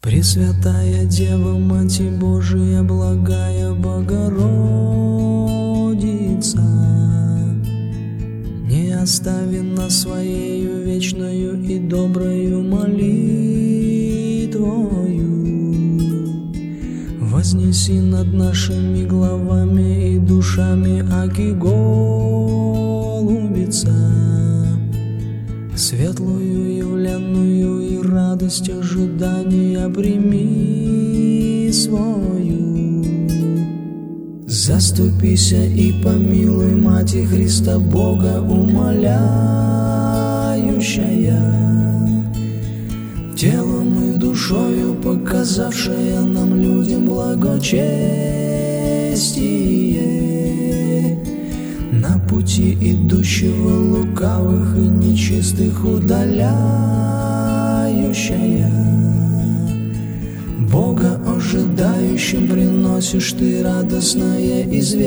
Пресвятая Дева, Мать Божия, благая Богородица, не остави нас Своею вечною и доброю молитвою. Вознеси над нашими главами и душами, аки голубица, светлую явленную и радость ожидания прими свою. Заступися и помилуй, Мати Христа Бога умоляющая, телом и душою показавшая нам людям благочестие, на пути идущего лукавых и нечистых удаляющая. Бога ожидающим приносишь ты радостное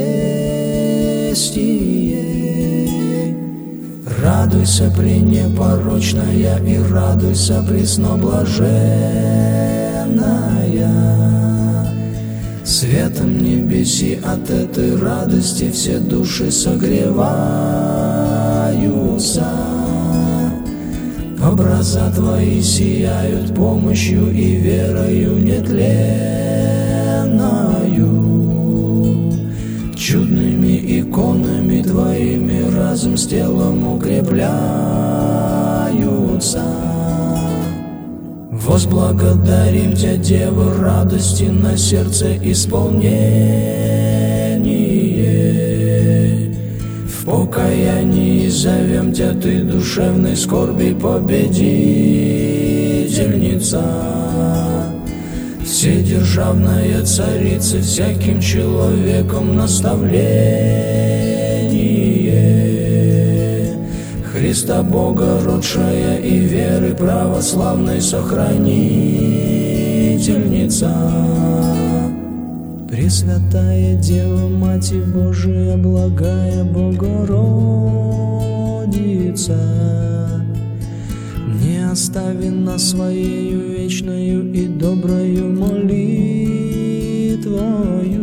известие. Радуйся, пренепорочная, и радуйся, пресноблаженная. Светом небеси от этой радости все души согреваются. Образа Твои сияют помощью и верою нетленною. Чудными иконами Твоими разум с телом укрепляются. Возблагодарим Тебя, Дева, радости на сердце исполнение. В покаянии зовем Тебя, Ты душевной скорби победительница, вседержавная царица, всяким человеком наставление. Христа Бога родшая и веры православной сохранительница. Пресвятая Дева, Мать Божия, благая Богородица, не остави нас Своею вечною и доброю молитвою.